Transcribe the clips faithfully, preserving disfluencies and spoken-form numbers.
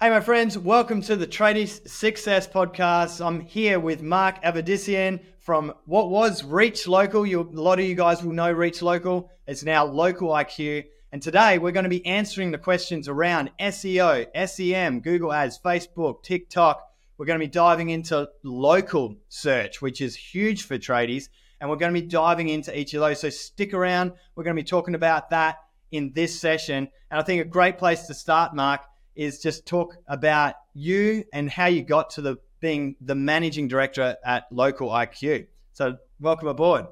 Hey, my friends, welcome to the Tradie Success Podcast. I'm here with Mark Avedissian from what was Reach Local. You, a lot of you guys will know Reach Local. It's now Local I Q. And today we're going to be answering the questions around S E O, S E M, Google Ads, Facebook, TikTok. We're going to be diving into local search, which is huge for tradies. And we're going to be diving into each of those. So stick around. We're going to be talking about that in this session. And I think a great place to start, Mark, is just talk about you and how you got to the being the managing director at Local I Q. So welcome aboard.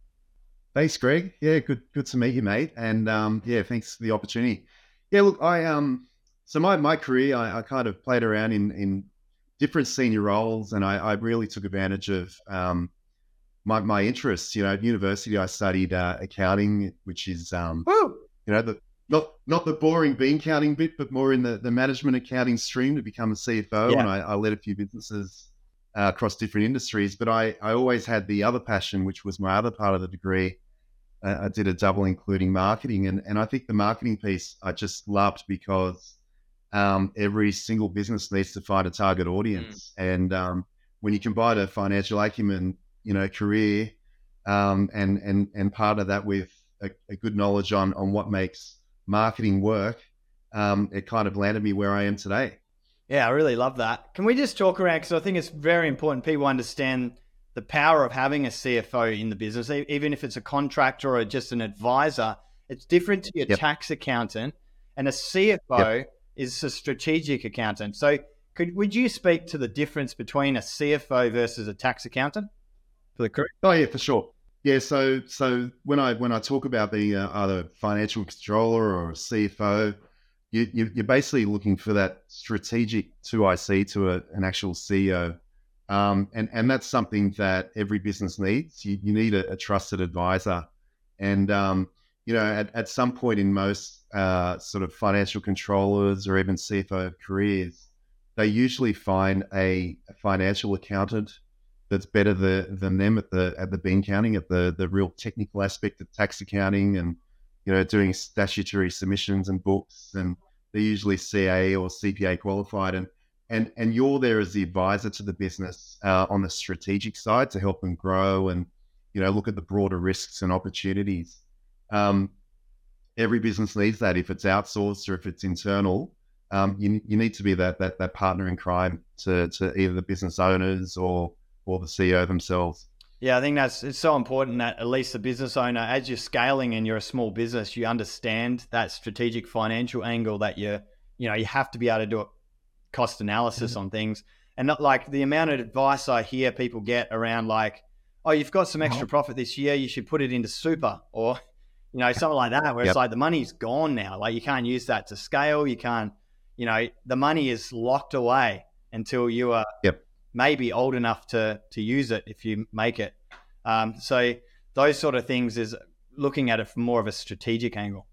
Thanks, Greg. Yeah, good good to meet you, mate. And um, yeah, thanks for the opportunity. Yeah, look, I um, so my my career, I, I kind of played around in in different senior roles, and I, I really took advantage of um, my my interests. You know, at university, I studied uh, accounting, which is um, Woo! you know the Not not the boring bean counting bit, but more in the, the management accounting stream to become a C F O. Yeah. And I, I led a few businesses uh, across different industries. But I, I always had the other passion, which was my other part of the degree. Uh, I did a double including marketing. And, and I think the marketing piece I just loved because um, every single business needs to find a target audience. Mm. And um, when you combine a financial acumen, you know, career um, and, and, and part of that with a, a good knowledge on, on what makes marketing work, um, it kind of landed me where I am today. Yeah, I really love that. Can we just talk around, because I think it's very important people understand the power of having a C F O in the business, even if it's a contractor or just an advisor. It's different to your Yep. tax accountant, and a C F O yep. is a strategic accountant. So could would you speak to the difference between a C F O versus a tax accountant for the career? Oh yeah, for sure. Yeah, so so when I when I talk about the uh, either financial controller or a C F O, you, you you're basically looking for that strategic two I C to a, an actual C E O, um, and and that's something that every business needs. You you need a, a trusted advisor, and um, you know at, at some point in most uh, sort of financial controllers or even C F O careers, they usually find a, a financial accountant that's better the, than them at the at the bean counting, at the the real technical aspect of tax accounting, and you know doing statutory submissions and books, and they're usually C A or C P A qualified, and and and you're there as the advisor to the business uh, on the strategic side to help them grow and you know look at the broader risks and opportunities. Um, every business needs that. If it's outsourced or if it's internal, um, you you need to be that that that partner in crime to to either the business owners or or the C E O themselves. Yeah, I think that's it's so important that at least the business owner, as you're scaling and you're a small business, you understand that strategic financial angle that you you know you have to be able to do a cost analysis mm-hmm. on things, and not like the amount of advice I hear people get around like, oh, you've got some extra profit this year, you should put it into super, or you know something like that, where yep. it's like the money's gone now, like you can't use that to scale, you can't, you know, the money is locked away until you are. Yep. maybe old enough to to use it if you make it. Um, so those sort of things is looking at it from more of a strategic angle.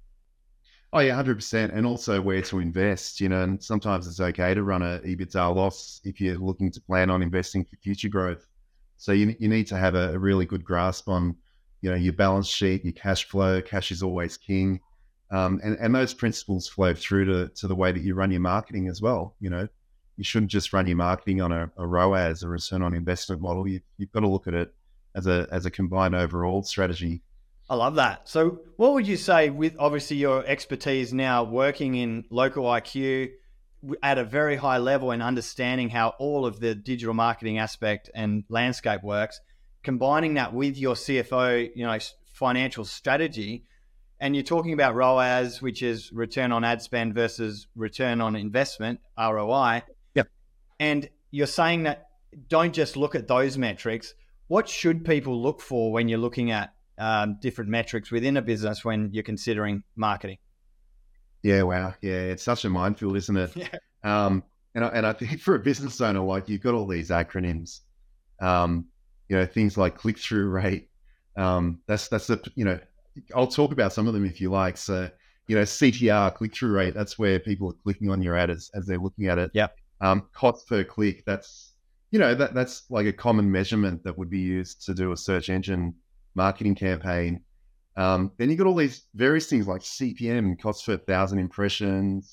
Oh yeah, one hundred percent. And also where to invest, you know, and sometimes it's okay to run a EBITDA loss if you're looking to plan on investing for future growth. So you you need to have a, a really good grasp on, you know, your balance sheet, your cash flow. Cash is always king. Um, and, and those principles flow through to, to the way that you run your marketing as well, you know. You shouldn't just run your marketing on a, a R O A S, a return on investment model. You, you've got to look at it as a as a combined overall strategy. I love that. So what would you say with obviously your expertise now working in Local I Q at a very high level and understanding how all of the digital marketing aspect and landscape works, combining that with your C F O, you know, financial strategy, and you're talking about R O A S, which is return on ad spend versus return on investment, R O I. And you're saying that don't just look at those metrics. What should people look for when you're looking at um, different metrics within a business when you're considering marketing? Yeah, wow. Yeah, it's such a minefield, isn't it? Yeah. Um, and, I, and I think for a business owner, like you've got all these acronyms, um, you know, things like click-through rate. Um, that's, that's the, you know, I'll talk about some of them if you like. So, you know, C T R, click-through rate, that's where people are clicking on your ad as, as they're looking at it. Yeah. Um, cost per click, that's, you know, that that's like a common measurement that would be used to do a search engine marketing campaign. Um, then you got all these various things like C P M, cost per thousand impressions,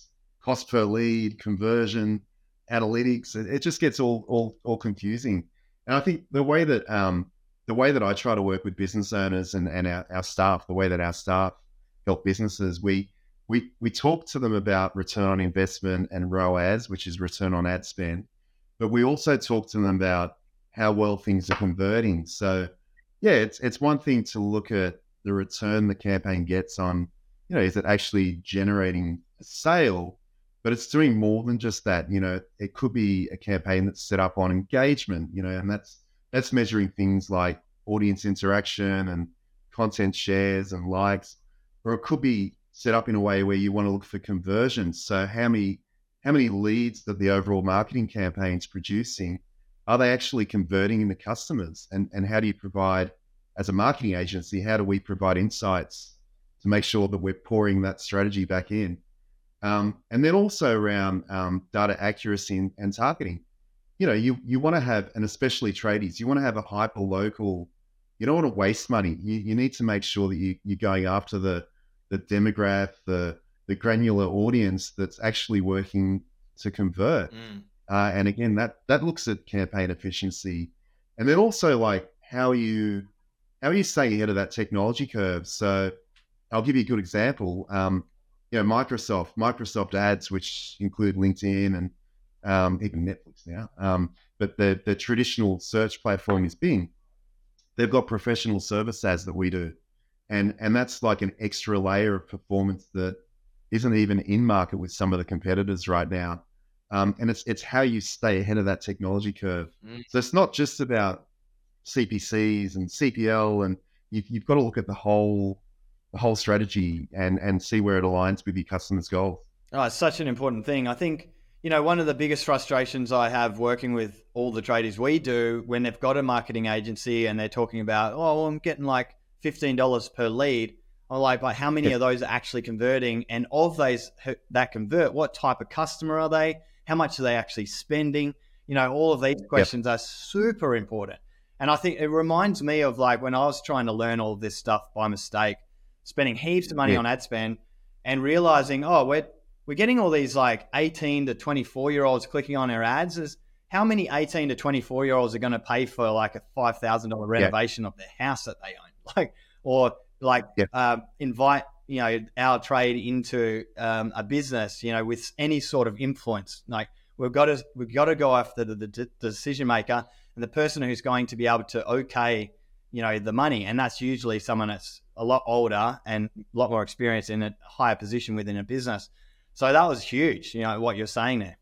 cost per lead, conversion, analytics. It, it just gets all, all all confusing. And I think the way that um, the way that I try to work with business owners and, and our, our staff, the way that our staff help businesses, we we we talk to them about return on investment and R O A S, which is return on ad spend, but we also talk to them about how well things are converting. So yeah, it's it's one thing to look at the return the campaign gets on, you know, is it actually generating a sale? But it's doing more than just that. You know, it could be a campaign that's set up on engagement, you know, and that's that's measuring things like audience interaction and content shares and likes, or it could be set up in a way where you want to look for conversions. So how many how many leads that the overall marketing campaign is producing, are they actually converting into customers? And and how do you provide, as a marketing agency, how do we provide insights to make sure that we're pouring that strategy back in? Um, and then also around um, data accuracy and, and targeting. You know, you, you want to have, and especially tradies, you want to have a hyper local, you don't want to waste money. You, you need to make sure that you, you're going after the, the demographic, the, the granular audience that's actually working to convert. Mm. Uh, and again, that, that looks at campaign efficiency. And then also like how you, how are you staying ahead of that technology curve? So I'll give you a good example. Um, You know, Microsoft, Microsoft Ads, which include LinkedIn and um, even Netflix now, um, but the the traditional search platform is Bing. They've got professional service ads that we do, and and that's like an extra layer of performance that isn't even in market with some of the competitors right now. Um, and it's it's how you stay ahead of that technology curve. Mm. So it's not just about C P Cs and C P L, and you've, you've got to look at the whole. the whole strategy and, and see where it aligns with your customers' goals. Oh, it's such an important thing. I think, you know, one of the biggest frustrations I have working with all the tradies we do when they've got a marketing agency and they're talking about, oh, well, I'm getting like fifteen dollars per lead. I'm like, but how many yeah. of those are actually converting? And of those that convert, what type of customer are they? How much are they actually spending? You know, all of these questions yep. are super important. And I think it reminds me of like when I was trying to learn all of this stuff by mistake, spending heaps of money yeah. on ad spend and realizing, oh, we're, we're getting all these like eighteen to twenty-four year olds clicking on our ads. Is how many eighteen to twenty-four year olds are going to pay for like a five thousand dollars renovation yeah. of their house that they own? Like, or like yeah. uh, invite, you know, our trade into um, a business, you know, with any sort of influence. Like we've got to, we've got to go after the, the, the decision maker and the person who's going to be able to okay, you know, the money. And that's usually someone that's a lot older and a lot more experience in a higher position within a business. So that was huge, you know, what you're saying there.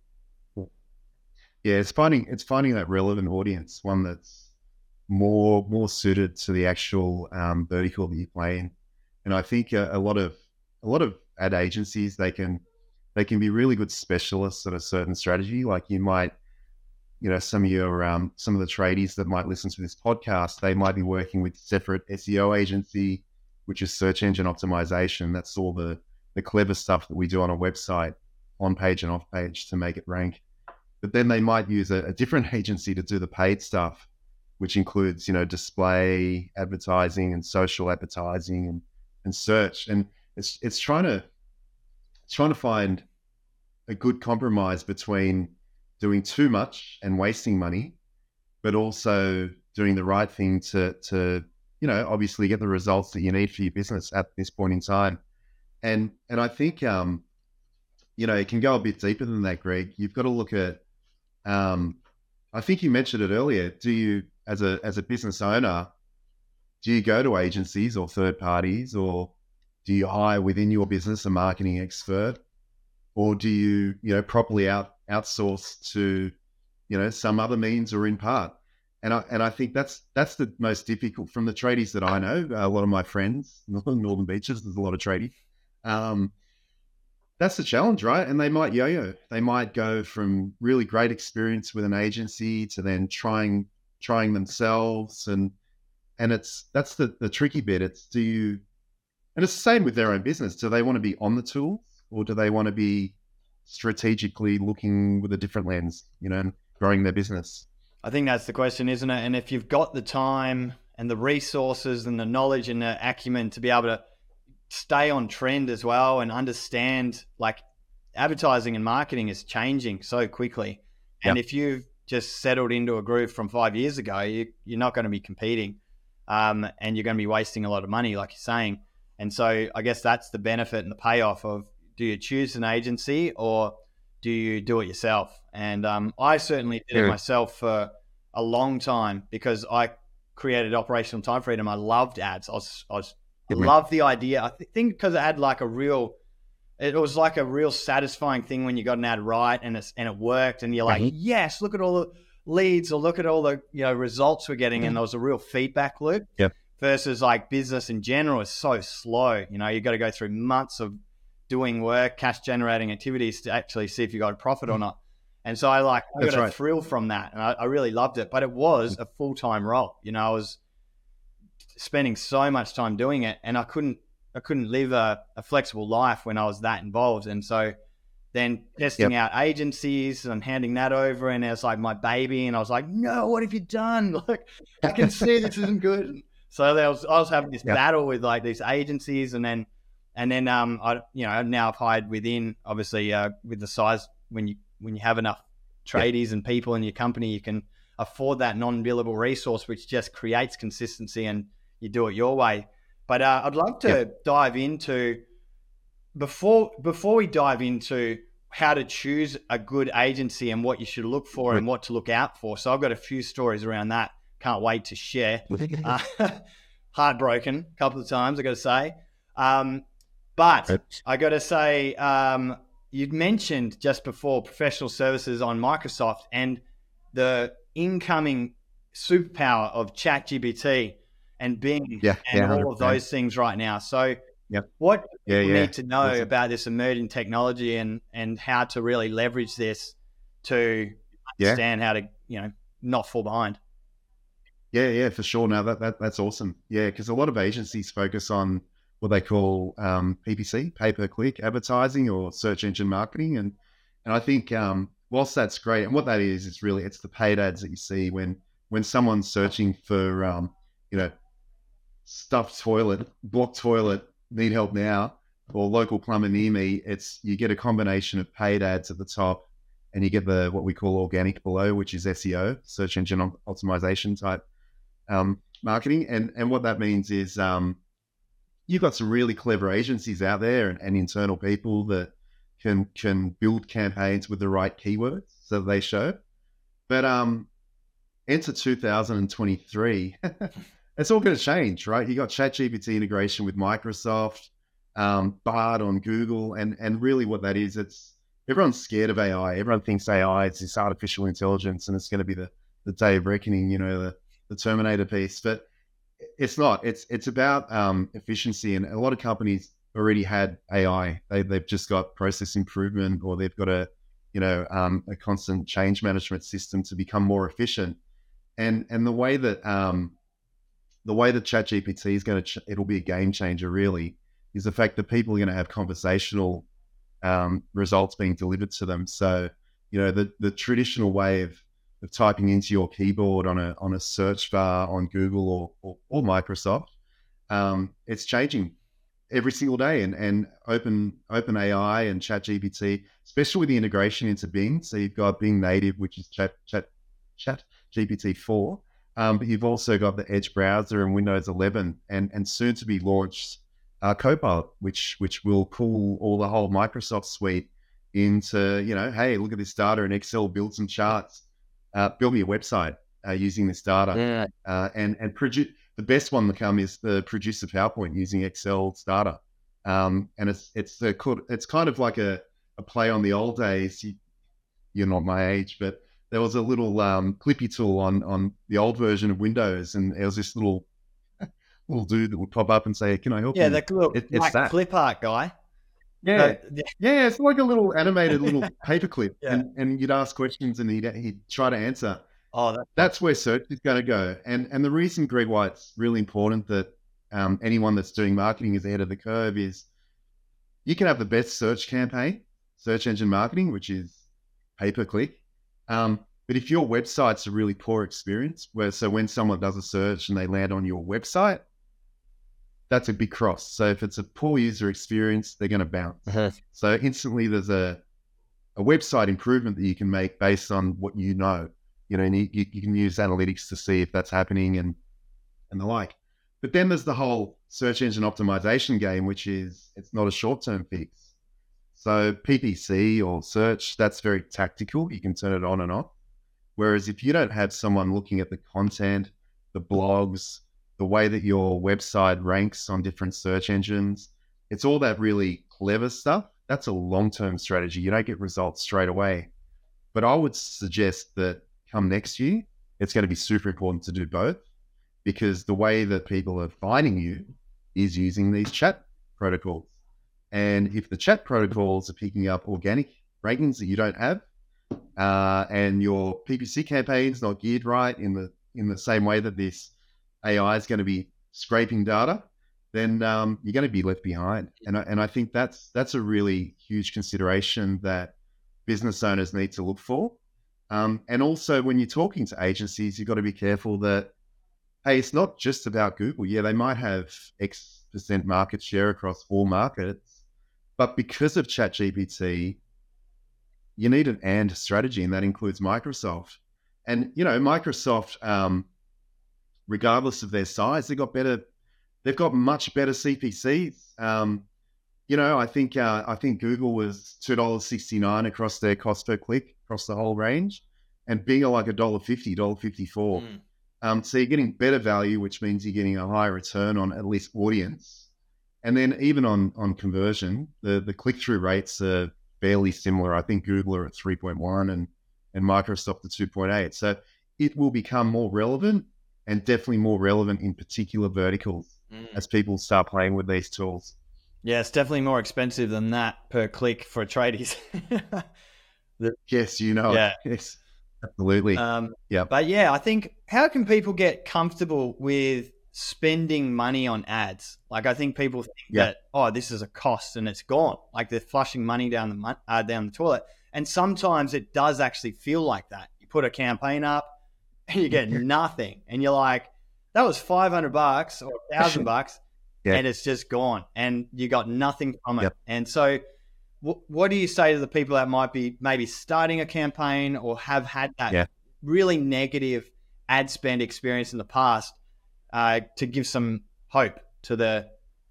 Yeah, it's finding it's finding that relevant audience, one that's more more suited to the actual um, vertical that you play in. And I think a, a lot of a lot of ad agencies, they can they can be really good specialists at a certain strategy. Like you might, you know, some of your um, some of the tradies that might listen to this podcast, they might be working with separate S E O agency, which is search engine optimization. That's all the, the clever stuff that we do on a website, on page and off page, to make it rank. But then they might use a, a different agency to do the paid stuff, which includes, you know, display advertising and social advertising and, and search. And it's it's trying to it's trying to find a good compromise between doing too much and wasting money, but also doing the right thing to to you know, obviously get the results that you need for your business at this point in time. And and I think, um, you know, it can go a bit deeper than that, Greg. You've got to look at, um, I think you mentioned it earlier, do you, as a as a business owner, do you go to agencies or third parties, or do you hire within your business a marketing expert, or do you, you know, properly out outsource to, you know, some other means or in part? And I and I think that's that's the most difficult from the tradies that I know. A lot of my friends, Northern Beaches, there's a lot of tradies. Um, that's the challenge, right? And they might yo-yo. They might go from really great experience with an agency to then trying trying themselves, and and it's that's the the tricky bit. It's do you, and it's the same with their own business. Do they want to be on the tools, or do they want to be strategically looking with a different lens, you know, and growing their business? I think that's the question, isn't it? And if you've got the time and the resources and the knowledge and the acumen to be able to stay on trend as well and understand like advertising and marketing is changing so quickly. And Yep. if you've just settled into a groove from five years ago, you, you're not going to be competing, um, and you're going to be wasting a lot of money, like you're saying. And so I guess that's the benefit and the payoff of, do you choose an agency or do you do it yourself? And um, I certainly did it Yeah. myself for a long time because I created Operational Time Freedom. I loved ads. I was, I was, I Good man. loved the idea. I th- think because it had like a real, it was like a real satisfying thing when you got an ad right and it's, and it worked, and you're like, Mhm. yes, look at all the leads, or look at all the, you know, results we're getting. And there was a real feedback loop. Yep. Versus like business in general is so slow. You know, you got to go through months of doing work, cash generating activities to actually see if you got a profit or not. And so I like, I That's got a right. thrill from that, and I, I really loved it, but it was a full-time role. You know, I was spending so much time doing it, and I couldn't, I couldn't live a, a flexible life when I was that involved. And so then testing Yep. out agencies and handing that over, and it was like my baby, and I was like, no, what have you done? Like, I can see this isn't good. So there was, I was having this Yep. battle with like these agencies, and then, and then, um, I, you know, now I've hired within, obviously, uh, with the size, when you, when you have enough tradies and people in your company, you can afford that non-billable resource, which just creates consistency, and you do it your way. But uh, I'd love to Yep. dive into, before before we dive into how to choose a good agency and what you should look for and what to look out for. So I've got a few stories around that. Can't wait to share. Uh, heartbroken a couple of times, I got to say. Um, but Right. I got to say, um, you'd mentioned just before professional services on Microsoft and the incoming superpower of ChatGPT and Bing Yeah, and yeah, all of one hundred percent. those things right now. So Yep. what do Yeah, people yeah. need to know That's- about this emerging technology, and, and how to really leverage this to Yeah. understand how to, you know, not fall behind? Yeah, yeah, for sure. Now that, that that's awesome. Yeah, because a lot of agencies focus on what they call um, P P C, pay per click advertising, or search engine marketing, and and I think um, whilst that's great, and what that is is really, it's the paid ads that you see when when someone's searching for um, you know, stuffed toilet, blocked toilet, need help now, or local plumber near me. It's, you get a combination of paid ads at the top, and you get the what we call organic below, which is S E O, search engine op- optimization type um, marketing. And and what that means is um, you've got some really clever agencies out there, and, and internal people that can can build campaigns with the right keywords so that they show. But um, enter two thousand twenty-three, it's all going to change, right? You got ChatGPT integration with Microsoft, um, Bard on Google, and and really what that is, it's, everyone's scared of A I. Everyone thinks A I is this artificial intelligence, and it's going to be the the day of reckoning, you know, the the Terminator piece. But it's not. It's it's about um, efficiency, and a lot of companies already had A I. They they've just got process improvement, or they've got a, you know, um, a constant change management system to become more efficient. And and the way that um, the way that ChatGPT is going to, ch- it'll be a game changer. Really, is the fact that people are going to have conversational um, results being delivered to them. So, you know, the the traditional way of of typing into your keyboard on a on a search bar on Google or or, or Microsoft, um, it's changing every single day. And and open open A I and ChatGPT, especially with the integration into Bing. So you've got Bing Native, which is Chat Chat Chat G P T four, um, but you've also got the Edge browser and Windows eleven, and and soon to be launched uh, Copilot, which which will pull all the whole Microsoft suite into, you know, hey, look at this data in Excel, build some charts, uh, build me a website uh, using this data, Yeah. uh, and and produce. The best one to come is the produce a PowerPoint using Excel's data, um, and it's it's the it's kind of like a, a play on the old days. You, you're not my age, but there was a little um, clippy tool on on the old version of Windows, and there was this little little dude that would pop up and say, "Can I help Yeah, you?" the little It- it's like that. clip art guy. Yeah, So, yeah, yeah, it's like a little animated little paperclip, Yeah. and and you'd ask questions and he'd he'd try to answer. oh, that, That's where search is going to go. And and the reason, Greg, why it's really important that um, anyone that's doing marketing is ahead of the curve is you can have the best search campaign, search engine marketing, which is pay per click. Um, but if your website's a really poor experience, where so when someone does a search and they land on your website, that's a big cross. So if it's a poor user experience, they're going to bounce. Uh-huh. So instantly there's a, a website improvement that you can make based on what you know. You know, and you, you can use analytics to see if that's happening and, and the like. But then there's the whole search engine optimization game, which is, it's not a short-term fix. So P P C or search, that's very tactical. You can turn it on and off. Whereas if you don't have someone looking at the content, the blogs, the way that your website ranks on different search engines, it's all that really clever stuff. That's a long-term strategy. You don't get results straight away. But I would suggest that come next year, it's going to be super important to do both, because the way that people are finding you is using these chat protocols. And if the chat protocols are picking up organic rankings that you don't have, uh, and your P P C campaign's not geared right in the in the same way that this A I is going to be scraping data, then um, you're going to be left behind. And I, and I think that's that's a really huge consideration that business owners need to look for. Um, and also when you're talking to agencies, you've got to be careful that, hey, it's not just about Google. Yeah, they might have X percent market share across all markets, but because of ChatGPT, you need an and strategy, and that includes Microsoft. And, you know, Microsoft, um, regardless of their size, they've got better, they've got much better C P Cs. Um, you know, I think uh, I think Google was two dollars sixty-nine across their cost per click across the whole range, and Bing are like a dollar fifty, dollar fifty-four. Mm. Um, so you're getting better value, which means you're getting a higher return on at least audience. And then even on on conversion, the the click through rates are fairly similar. I think Google are at three point one and and Microsoft at two point eight. So it will become more relevant, and definitely more relevant in particular verticals mm. as people start playing with these tools. Yeah, it's definitely more expensive than that per click for tradies. the, yes, you know. Yeah. It. Yes, absolutely. Um, yeah. But yeah, I think, how can people get comfortable with spending money on ads? Like, I think people think yeah. that, oh, this is a cost and it's gone. Like they're flushing money down the uh, down the toilet. And sometimes it does actually feel like that. You put a campaign up and you get nothing, and you're like, that was five hundred bucks or a thousand bucks. Yeah. And it's just gone, and you got nothing from it. Yep. And so w- what do you say to the people that might be maybe starting a campaign or have had that yeah. really negative ad spend experience in the past, uh, to give some hope to the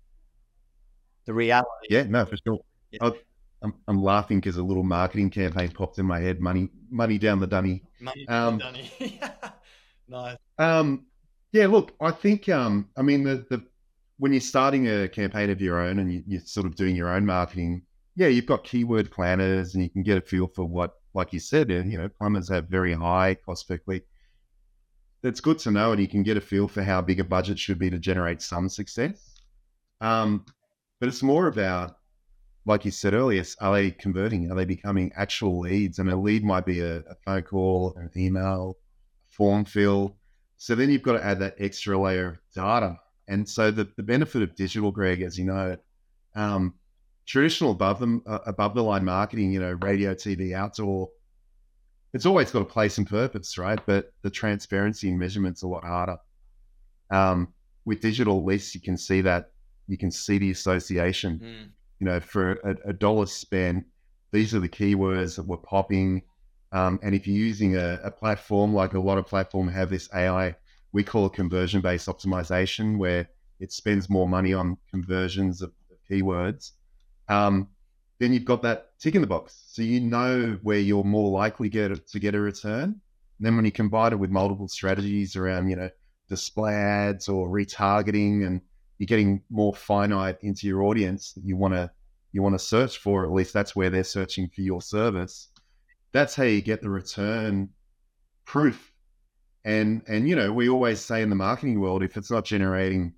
the reality? Yeah, no, for sure. Yeah. I'm, I'm laughing because a little marketing campaign popped in my head, money money down the dunny. Money down um, the dunny. Nice. Um, yeah, look, I think, um, I mean, the the when you're starting a campaign of your own and you, you're sort of doing your own marketing, yeah, you've got keyword planners and you can get a feel for what, like you said, you know, plumbers have very high cost per click. That's good to know, and you can get a feel for how big a budget should be to generate some success. Um, but it's more about, like you said earlier, are they converting? Are they becoming actual leads? And a lead might be a, a phone call, an email, a form fill. So then you've got to add that extra layer of data. And so the, the benefit of digital, Greg, as you know, um, traditional above them, uh, above the line marketing, you know, radio, T V, outdoor, it's always got a place and purpose, right? But the transparency and measurement's a lot harder. Um, with digital, at least you can see that, you can see the association. Mm. You know, for a, a dollar spent, these are the keywords that were popping. Um, and if you're using a, a platform, like a lot of platforms have this A I, we call it conversion-based optimization, where it spends more money on conversions of, of keywords. Um, then you've got that tick in the box. So you know where you're more likely get to get a return. And then when you combine it with multiple strategies around, you know, display ads or retargeting, and you're getting more finite into your audience that you want to you want to search for, at least that's where they're searching for your service. That's how you get the return proof. And, and, you know, we always say in the marketing world, if it's not generating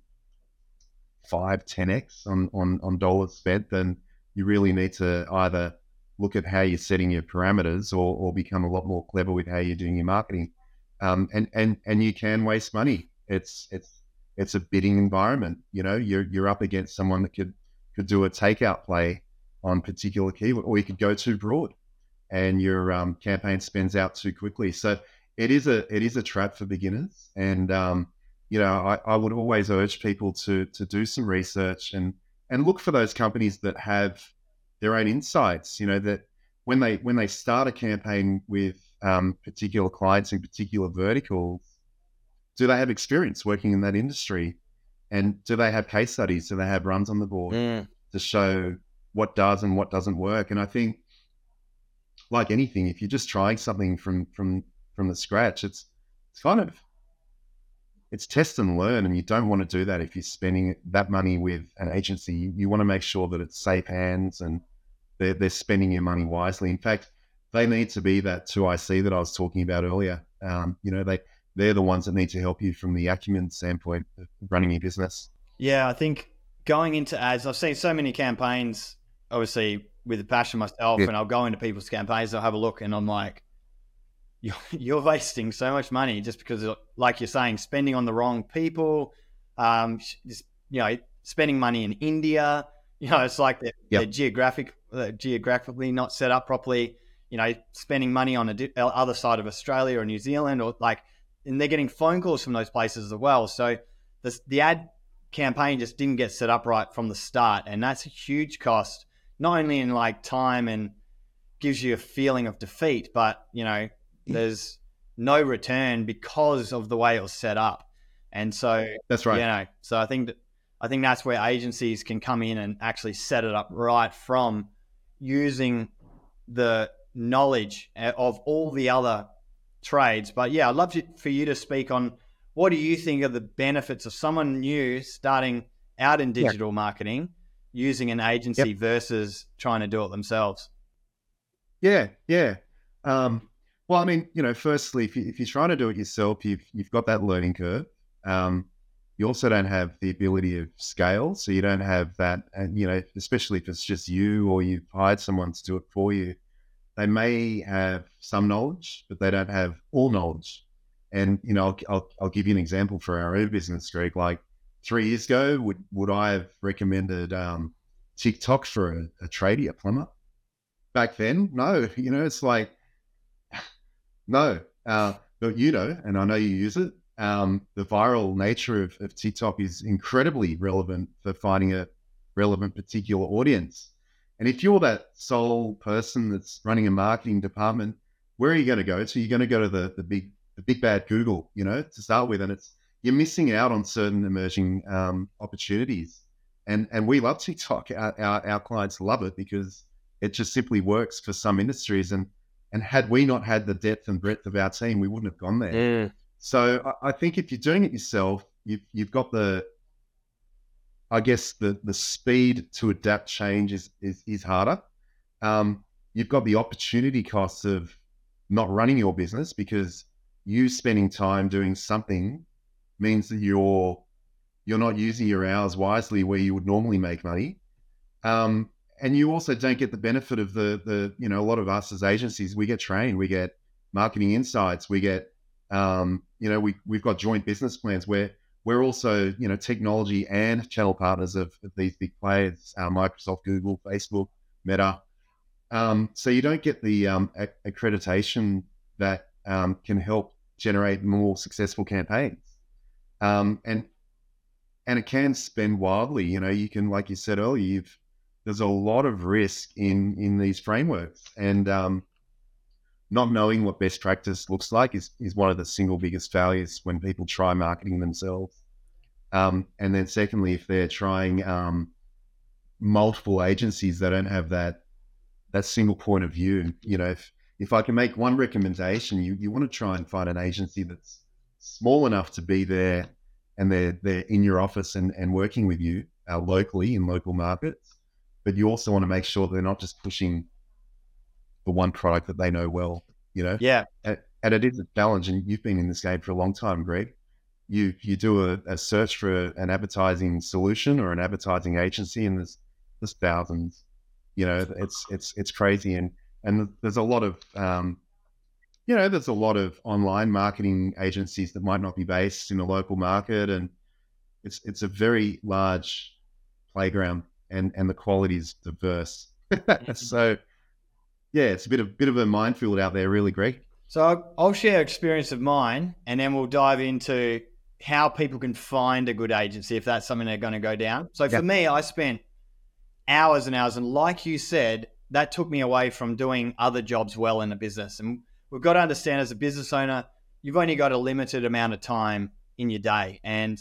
five, ten X on, on, on dollars spent, then you really need to either look at how you're setting your parameters or, or become a lot more clever with how you're doing your marketing. Um, and, and, and you can waste money. It's, it's, it's a bidding environment. You know, you're, you're up against someone that could, could do a takeout play on particular keyword, or you could go too broad and your um, campaign spends out too quickly. So it is a it is a trap for beginners, and um, you know, I, I would always urge people to to do some research and and look for those companies that have their own insights. You know, that when they when they start a campaign with um, particular clients in particular verticals, do they have experience working in that industry? And do they have case studies? Do they have runs on the board Mm. to show what does and what doesn't work? And I think, like anything, if you're just trying something from from from the scratch, it's it's kind of it's test and learn, and you don't want to do that if you're spending that money with an agency. You, you want to make sure that it's safe hands and they're, they're spending your money wisely. In fact, they need to be that two I C that I was talking about earlier. Um, you know, they they're the ones that need to help you from the acumen standpoint of running your business. Yeah, I think going into ads, I've seen so many campaigns, obviously with a passion myself, Yeah. and I'll go into people's campaigns, I'll have a look, and I'm like, you're, you're wasting so much money just because, of, like you're saying, spending on the wrong people, um, just, you know, spending money in India. You know, it's like they're, Yep. they're geographic, they're geographically not set up properly. You know, spending money on the other side of Australia or New Zealand, or like, and they're getting phone calls from those places as well. So the the ad campaign just didn't get set up right from the start, and that's a huge cost, not only in like time and gives you a feeling of defeat, but you know, there's no return because of the way it was set up. And so That's right. you know, so I think that I think that's where agencies can come in and actually set it up right from using the knowledge of all the other trades. But yeah, I'd love to, for you to speak on what do you think are the benefits of someone new starting out in digital yeah. marketing using an agency yep. versus trying to do it themselves? Yeah, yeah. Um, well, I mean, you know, firstly, if, you, if you're trying to do it yourself, you've you've got that learning curve. Um, you also don't have the ability of scale, so you don't have that. And you know, especially if it's just you or you've hired someone to do it for you, they may have some knowledge, but they don't have all knowledge. And, you know, I'll, I'll, I'll give you an example for our own business, Greg. Like three years ago, would, would I have recommended um, TikTok for a, a tradie, a plumber? Back then, no. You know, it's like, no. Uh, but you know, and I know you use it, um, the viral nature of, of TikTok is incredibly relevant for finding a relevant particular audience. And if you're that sole person that's running a marketing department, where are you going to go to? You're going to go to the, the big the big bad Google, you know, to start with. And it's you're missing out on certain emerging um, opportunities. And and we love TikTok. Our, our, our clients love it because it just simply works for some industries. And and had we not had the depth and breadth of our team, we wouldn't have gone there. Mm. So I, I think if you're doing it yourself, you've you've got the I guess the the speed to adapt change is is, is harder. Um, you've got the opportunity costs of not running your business because you spending time doing something means that you're you're not using your hours wisely where you would normally make money. Um, and you also don't get the benefit of the the you know, a lot of us as agencies, we get trained, we get marketing insights, we get um, you know, we we've got joint business plans where we're also, you know, technology and channel partners of, of these big players, uh, Microsoft, Google, Facebook, Meta. Um, so you don't get the um, ac- accreditation that um, can help generate more successful campaigns. Um, and and it can spend wildly. You know, you can, like you said earlier, you've, there's a lot of risk in in these frameworks. And um, not knowing what best practice looks like is, is one of the single biggest failures when people try marketing themselves. Um, and then secondly, if they're trying um, multiple agencies that don't have that that single point of view, you know, if, if I can make one recommendation, you, you want to try and find an agency that's small enough to be there and they're, they're in your office and, and working with you uh, locally in local markets, but you also want to make sure they're not just pushing the one product that they know well, you know? Yeah. And, and it is a challenge, and you've been in this game for a long time, Greg. You you do a, a search for an advertising solution or an advertising agency, and there's there's thousands. You know, it's it's it's crazy, and and there's a lot of um, you know, there's a lot of online marketing agencies that might not be based in a local market, and it's it's a very large playground, and and the quality is diverse. So yeah, it's a bit of bit of a minefield out there, really, Greg. So I'll, I'll share experience of mine, and then we'll dive into how people can find a good agency if that's something they're going to go down. So Yeah. for me, I spent hours and hours, and like you said, that took me away from doing other jobs well in the business. And we've got to understand, as a business owner, you've only got a limited amount of time in your day. And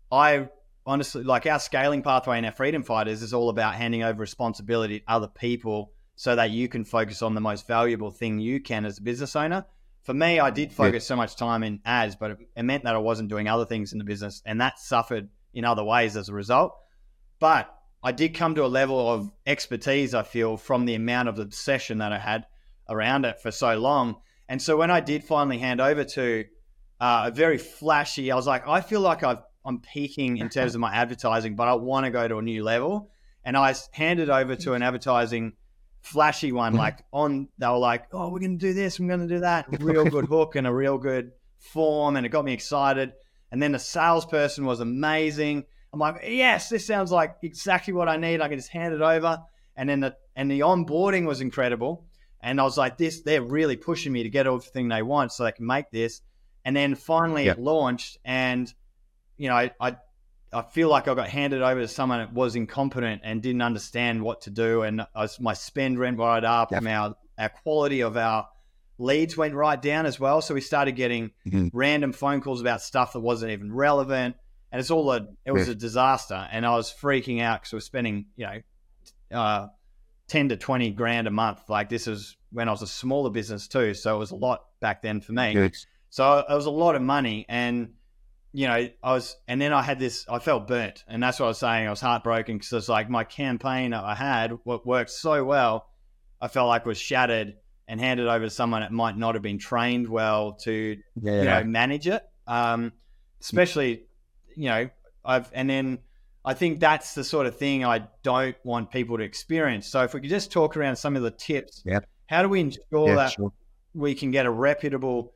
I honestly, like, our scaling pathway in our Freedom Fighters is all about handing over responsibility to other people so that you can focus on the most valuable thing you can as a business owner. For me, I did focus so much time in ads, but it meant that I wasn't doing other things in the business, and that suffered in other ways as a result. But I did come to a level of expertise, I feel, from the amount of obsession that I had around it for so long. And so when I did finally hand over to uh, a very flashy, I was like, I feel like I've, I'm peaking in terms of my advertising, but I want to go to a new level. And I handed over to an advertising flashy one, like on, they were like, oh, we're going to do this, we're going to do that. Real good hook and a real good form. And it got me excited. And then the salesperson was amazing. I'm like, yes, this sounds like exactly what I need. I can just hand it over. And then the, and the onboarding was incredible. And I was like, this, they're really pushing me to get everything they want so they can make this. And then finally Yeah. it launched, and, you know, I, I, I feel like I got handed over to someone that was incompetent and didn't understand what to do. And I was, my spend went right up. Yep. Our, our quality of our leads went right down as well. So we started getting Mm-hmm. random phone calls about stuff that wasn't even relevant. And it's all a, it was Yeah. a disaster. And I was freaking out because we were spending, you know, uh, ten to twenty grand a month. Like, this is when I was a smaller business too. So it was a lot back then for me. Good. So it was a lot of money. And, you know, I was, and then I had this, I felt burnt. And that's what I was saying. I was heartbroken because it's like my campaign that I had, what worked so well, I felt like was shattered and handed over to someone that might not have been trained well to, Yeah. you know, manage it. Um, especially, you know, I've, and then I think that's the sort of thing I don't want people to experience. So if we could just talk around some of the tips, Yep. how do we ensure Yeah, that sure. we can get a reputable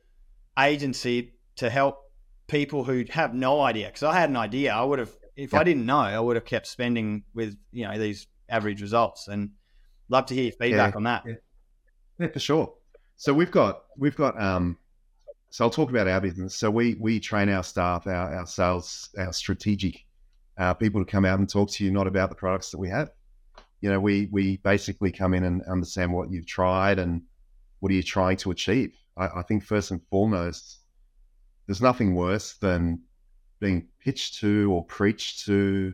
agency to help people who have no idea? Because I had an idea. I would have, if Yep. I didn't know, I would have kept spending with, you know, these average results. And love to hear your feedback Yeah. on that. Yeah. Yeah, for sure. So we've got we've got um so I'll talk about our business. So we we train our staff, our our sales, our strategic uh, people to come out and talk to you, not about the products that we have. You know, we we basically come in and understand what you've tried and what are you trying to achieve. I, I think first and foremost, there's nothing worse than being pitched to or preached to,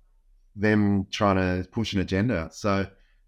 them trying to push an agenda. So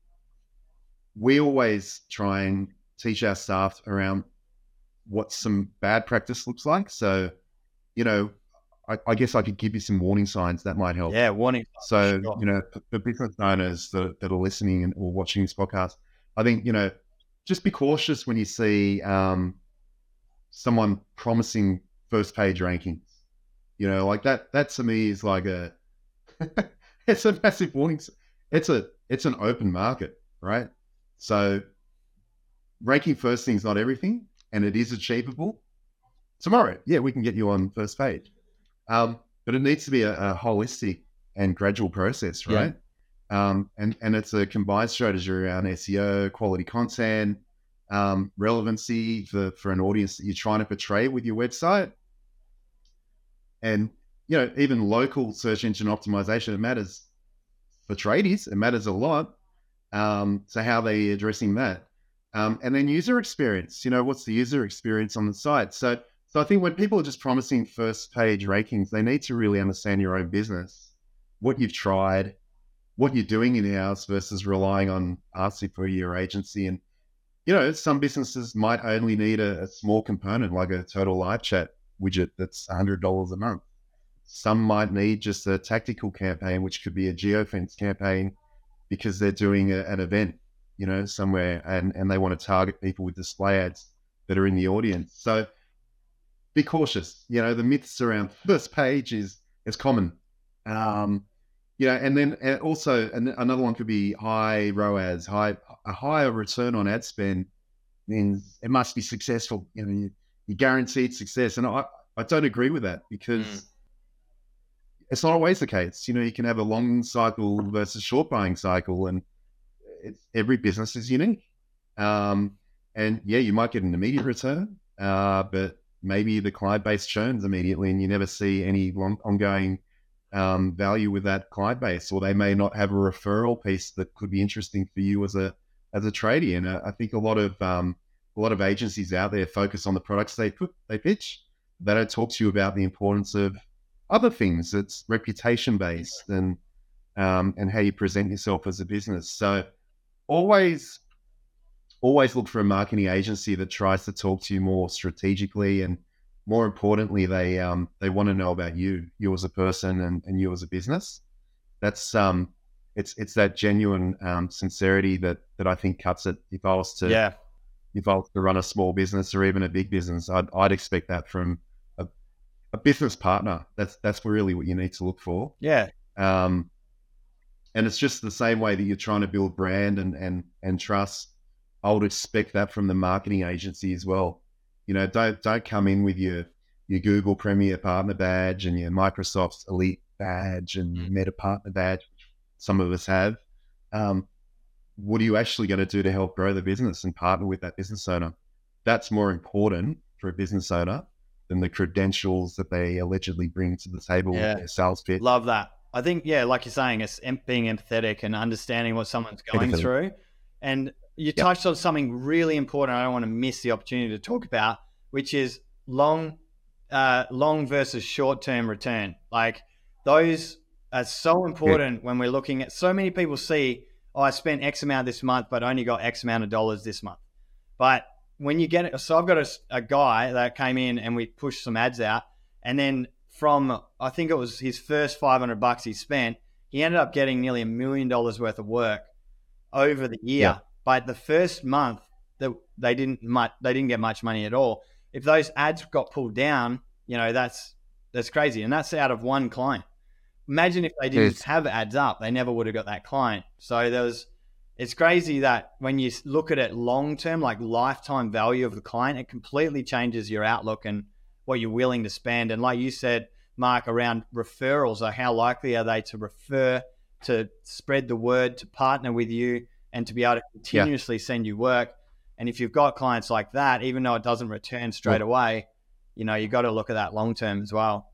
we always try and teach our staff around what some bad practice looks like. So, you know, I, I guess I could give you some warning signs that might help. Yeah, warning. So, Sure. you know, for- for business owners that, that are listening and or watching this podcast, I think, you know, just be cautious when you see um, someone promising first page rankings. You know, like that, that to me is like a, it's a massive warning. s- It's a, it's an open market, right? So ranking first thing is not everything, and it is achievable. Tomorrow, yeah, we can get you on first page. Um, but it needs to be a, a holistic and gradual process, Yeah. right? Um, and, and it's a combined strategy around S E O, quality content, um, relevancy for, for an audience that you're trying to portray with your website. And, you know, even local search engine optimization, it matters for tradies. It matters a lot. Um, so how are they addressing that? Um, and then user experience, you know, what's the user experience on the site? So, so I think when people are just promising first page rankings, they need to really understand your own business, what you've tried, what you're doing in-house versus relying on us for your agency. And, you know, some businesses might only need a, a small component like a total live chat widget that's one hundred dollars a month. Some might need just a tactical campaign, which could be a geofence campaign because they're doing a, an event, you know, somewhere, and, and they want to target people with display ads that are in the audience. So be cautious. You know, the myths around first page is, is common. Um, you know, and then uh, also an, another one could be high R O A S, high, a higher return on ad spend means it must be successful. You know, you, you guaranteed success. And I, I don't agree with that because Mm. it's not always the case. You know, you can have a long cycle versus short buying cycle, and it's, every business is unique. Um, and yeah, you might get an immediate return, uh, but maybe the client base churns immediately and you never see any long, ongoing um, value with that client base, or they may not have a referral piece that could be interesting for you as a as a tradie. And uh, I think a lot of um, a lot of agencies out there focus on the products they put they pitch. They don't talk to you about the importance of other things. It's reputation based and um, and how you present yourself as a business. So always always look for a marketing agency that tries to talk to you more strategically, and more importantly, they um, they want to know about you, you as a person, and, and you as a business. That's um, it's it's that genuine um, sincerity that that I think cuts it. If I was to Yeah. if I was to run a small business or even a big business, I'd I'd expect that from a, a business partner. That's that's really what you need to look for. Yeah. Um, and it's just the same way that you're trying to build brand and and and trust. I would expect that from the marketing agency as well. You know, don't don't come in with your your Google Premier Partner badge and your Microsoft Elite badge and your Meta Partner badge, which some of us have. Um, what are you actually going to do to help grow the business and partner with that business owner? That's more important for a business owner than the credentials that they allegedly bring to the table Yeah. with their sales pitch. Love that. I think, yeah, like you're saying, it's em- being empathetic and understanding what someone's going Empathetic. through. And you Yep. touched on something really important. I don't want to miss the opportunity to talk about, which is long, uh, long versus short-term return. Like those are so important when we're looking at. So many people see, oh, I spent X amount this month, but only got X amount of dollars this month. But when you get it, so I've got a, a guy that came in and we pushed some ads out, and then from I think it was his first five hundred bucks he spent, he ended up getting nearly a million dollars worth of work over the year. Yeah. But the first month that they didn't much, they didn't get much money at all. If those ads got pulled down, you know, that's that's crazy, and that's out of one client. Imagine if they didn't Yes. have ads up, they never would have got that client. So there was, it's crazy that when you look at it long term, like lifetime value of the client, it completely changes your outlook and what you're willing to spend. And like you said, Mark, around referrals, or how likely are they to refer, to spread the word, to partner with you, and to be able to continuously send you work. And if you've got clients like that, even though it doesn't return straight Well- away, you know, you got to look at that long term as well.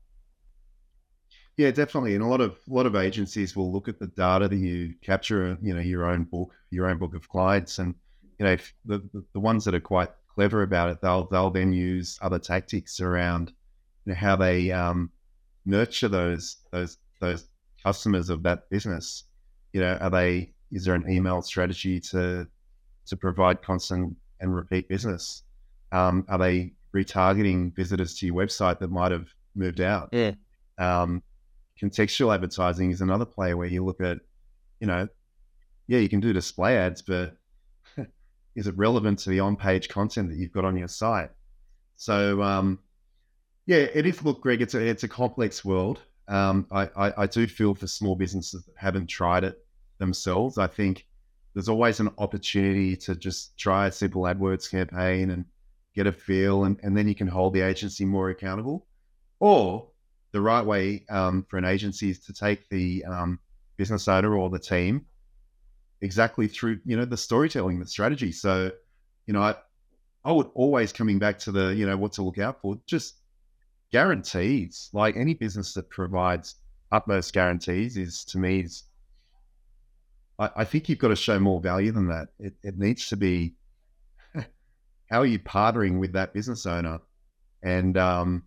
Yeah, definitely. And a lot of a lot of agencies will look at the data that you capture, you know, your own book, your own book of clients, and you know, if the, the the ones that are quite clever about it, they'll they'll then use other tactics around, you know, how they um, nurture those those those customers of that business. You know, are they is there an email strategy to to provide constant and repeat business? Um, are they retargeting visitors to your website that might have moved out? Yeah. Um, contextual advertising is another play where you look at, you know, yeah, you can do display ads, but is it relevant to the on-page content that you've got on your site? So, um, yeah, it is. Look, Greg, it's a it's a complex world. Um, I, I I do feel for small businesses that haven't tried it themselves. I think there's always an opportunity to just try a simple AdWords campaign and get a feel, and, and then you can hold the agency more accountable. Or the right way um, for an agency is to take the um, business owner or the team exactly through, you know, the storytelling, the strategy. So, you know, I, I would always coming back to the, you know, what to look out for, just guarantees. Like any business that provides utmost guarantees is, to me, is, I, I think you've got to show more value than that. It, it needs to be, how are you partnering with that business owner? And, um,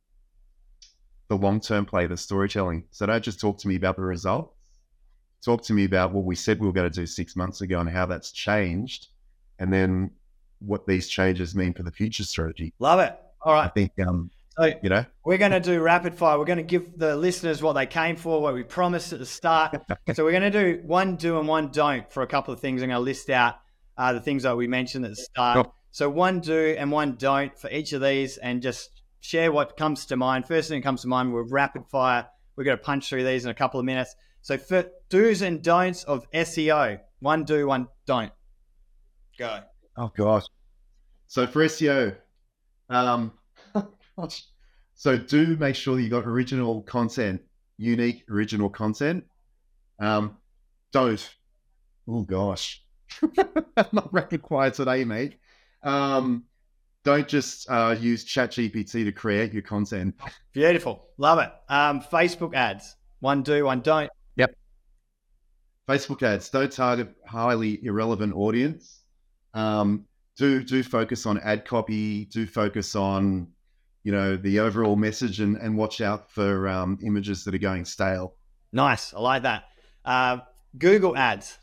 the long-term play, the storytelling. So don't just talk to me about the results. Talk to me about what we said we were going to do six months ago and how that's changed, and then what these changes mean for the future strategy. Love it. All I right. think, um, So you know, we're going to do rapid fire. We're going to give the listeners what they came for, what we promised at the start. So we're going to do one do and one don't for a couple of things. I'm going to list out uh, the things that we mentioned at the start. Sure. So one do and one don't for each of these, and just share what comes to mind. First thing that comes to mind, we're rapid fire. We're going to punch through these in a couple of minutes. So for do's and don'ts of S E O, one do, one don't. Go. oh gosh. So for S E O, um, gosh. So do make sure that you got original content, unique original content. Um, don't. Oh gosh. I'm not rapid fire today, mate. Um, don't just uh, use ChatGPT to create your content. Beautiful. Love it. Um, Facebook ads. One do, one don't. Yep. Facebook ads. Don't target highly irrelevant audience. Um, do do focus on ad copy. Do focus on, you know, the overall message, and, and watch out for um, images that are going stale. Nice. I like that. Uh, Google ads.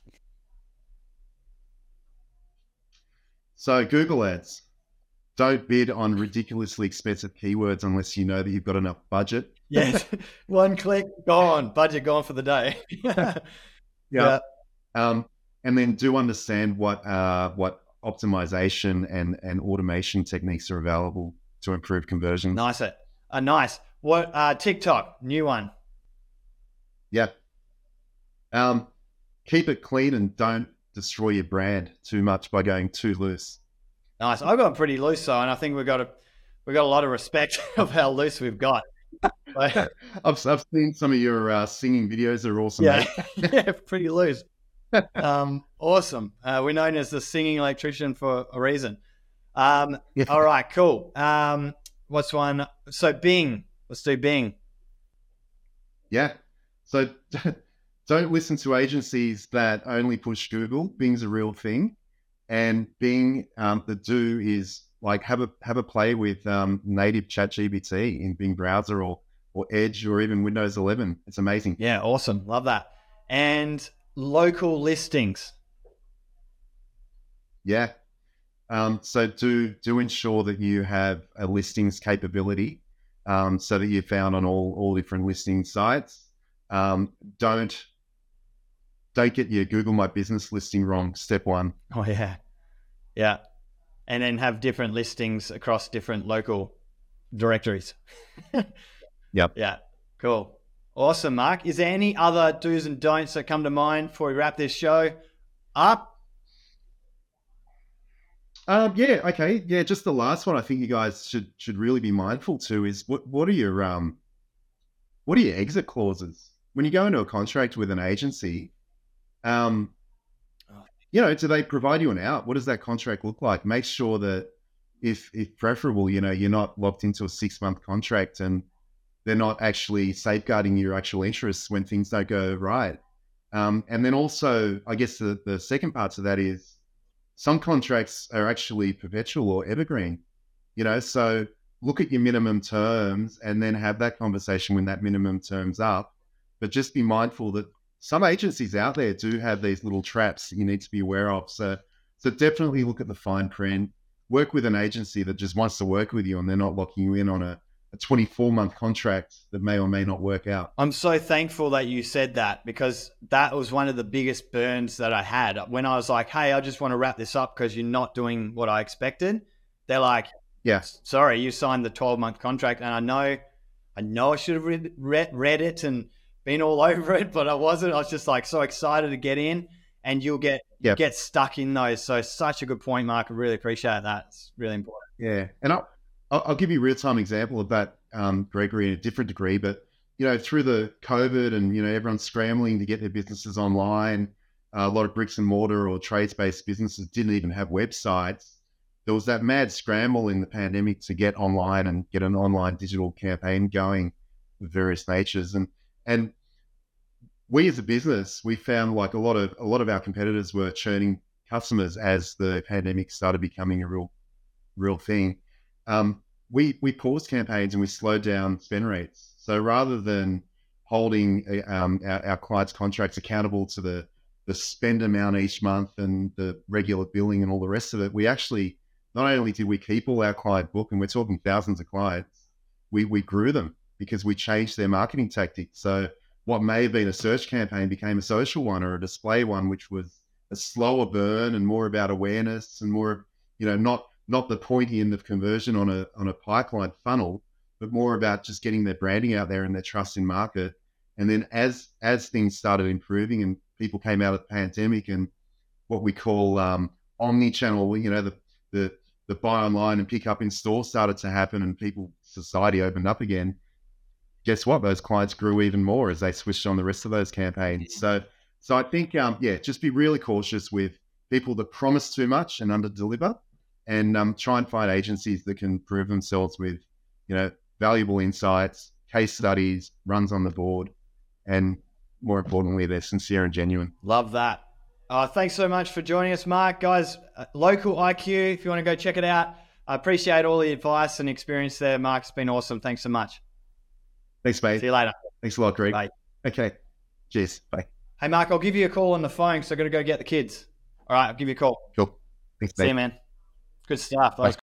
So Google ads. Don't bid on ridiculously expensive keywords unless you know that you've got enough budget. Yes. One click, gone. Budget gone for the day. yeah. Yeah. Um, and then do understand what uh, what optimization and, and automation techniques are available to improve conversion. Nice. It. Uh, nice. What? Uh, TikTok, new one. Yeah. Um, keep it clean and don't destroy your brand too much by going too loose. Nice. I've got pretty loose, so, and I think we've got a we've got a lot of respect of how loose we've got. I've I've seen some of your uh, singing videos; they're awesome. Yeah, yeah, pretty loose. Um, awesome. Uh, we're known as the singing electrician for a reason. Um, Yeah. All right, cool. Um, what's one? So Bing. Let's do Bing. Yeah. So don't listen to agencies that only push Google. Bing's a real thing. And Bing, um, the do is like have a have a play with um, native ChatGPT in Bing browser or or Edge or even Windows eleven. It's amazing. Yeah, awesome. Love that. And local listings. Yeah. Um, so do do ensure that you have a listings capability, um, so that you're found on all all different listing sites. Um, don't don't get your Google My Business listing wrong. Step one. Oh yeah, yeah. And then have different listings across different local directories. Yep. Yeah, cool. Awesome, Mark. Is there any other do's and don'ts that come to mind before we wrap this show up? Um, yeah. Okay. Yeah. Just the last one. I think you guys should should really be mindful to is what what are your um what are your exit clauses when you go into a contract with an agency? Um, you know, do they provide you an out? What does that contract look like? Make sure that if if preferable, you know, you're not locked into a six month contract and they're not actually safeguarding your actual interests when things don't go right. Um, and then also, I guess the, the second part to that is some contracts are actually perpetual or evergreen, you know, so look at your minimum terms and then have that conversation when that minimum term's up. But just be mindful that some agencies out there do have these little traps that you need to be aware of. So, so definitely look at the fine print, work with an agency that just wants to work with you and they're not locking you in on a a twenty-four month contract that may or may not work out. I'm so thankful that you said that because that was one of the biggest burns that I had when I was like, hey, I just want to wrap this up because you're not doing what I expected. They're like, yeah, sorry, you signed the twelve month contract. And I know, I know I should have read, read, read it and been all over it, but I wasn't. I was just like so excited to get in and you'll get, yep. get stuck in those. So such a good point, Mark. I really appreciate that. It's really important. Yeah. And I, I'll give you a real-time example of that, um, Gregory, in a different degree. But, you know, through the COVID and, you know, everyone's scrambling to get their businesses online, uh, a lot of bricks and mortar or trades-based businesses didn't even have websites. There was that mad scramble in the pandemic to get online and get an online digital campaign going of various natures. And and we as a business, we found like a lot of a lot of our competitors were churning customers as the pandemic started becoming a real real thing. Um, we we paused campaigns and we slowed down spend rates. So rather than holding um, our, our clients' contracts accountable to the the spend amount each month and the regular billing and all the rest of it, we actually not only did we keep all our client book, and we're talking thousands of clients, we we grew them because we changed their marketing tactics. So what may have been a search campaign became a social one or a display one, which was a slower burn and more about awareness and more, you know, not not the pointy end of conversion on a on a pipeline funnel, but more about just getting their branding out there and their trust in market. And then as as things started improving and people came out of the pandemic and what we call um, omni-channel, you know, the the the buy online and pick up in store started to happen and people, society opened up again. Guess what? Those clients grew even more as they switched on the rest of those campaigns. So so I think, um, yeah, just be really cautious with people that promise too much and under-deliver. and um, try and find agencies that can prove themselves with, you know, valuable insights, case studies, runs on the board, and more importantly, they're sincere and genuine. Love that. Uh, thanks so much for joining us, Mark. Guys, uh, Local I Q, if you want to go check it out. I appreciate all the advice and experience there, Mark. It's been awesome. Thanks so much. Thanks, mate. See you later. Thanks a lot, Greg. Bye. Okay. Cheers. Bye. Hey, Mark, I'll give you a call on the phone because I've got to go get the kids. All right, I'll give you a call. Cool. Thanks, mate. See you, man. Good stuff. That was